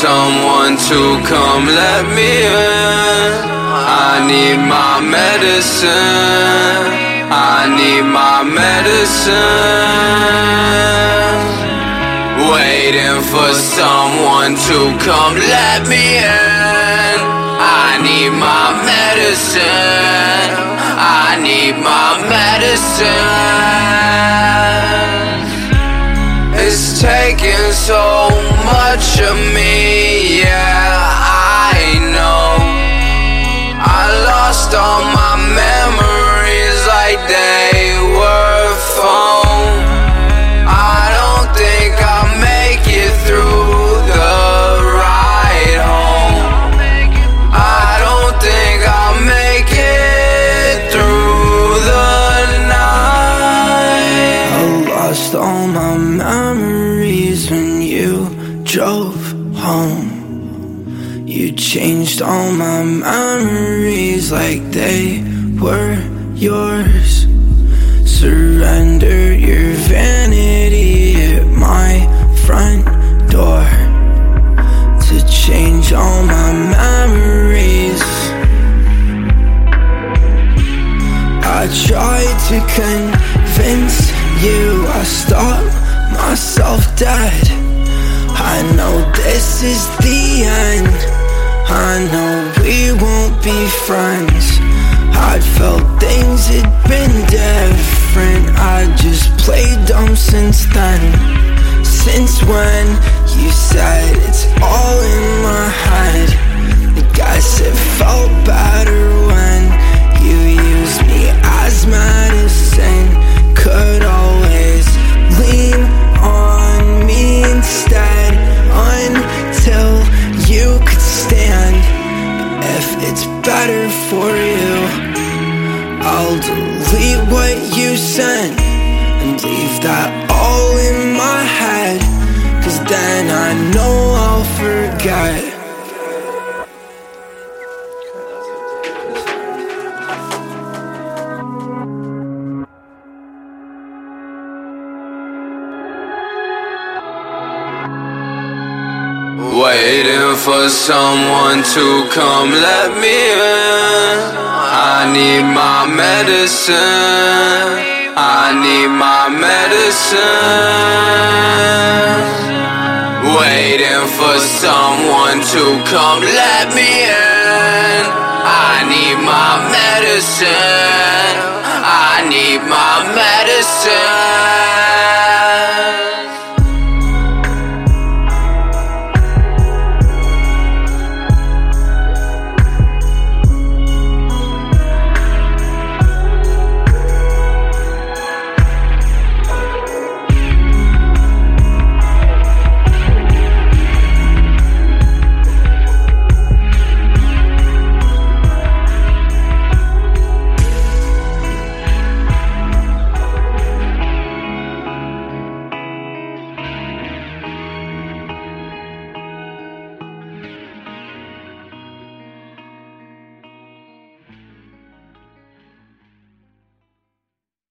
someone to come let me in. I need my medicine. I need my medicine. Waiting for someone to come let me in. I need my medicine. I need my medicine. It's taking so much of me, yeah, I know. I lost all my memories like they were phone. I don't think I'll make it through the ride home. I don't think I'll make it through the night. I lost all my memories when you drove home. You changed all my memories like they were yours. Surrender your vanity at my front door to change all my memories. I tried to convince you, I stopped myself dead. I know this is the end. I know we won't be friends. I'd felt things had been different. I just played dumb since then. Since when you said it's all in my head. I guess it felt better when you used me as medicine. Could always lean on me instead until you could stand. If it's better for you, I'll delete what you sent and leave that all in my head, 'cause then I know I'll forget. Waiting for someone to come let me in. I need my medicine. I need my medicine. Waiting for someone to come let me in. I need my medicine. I need my medicine.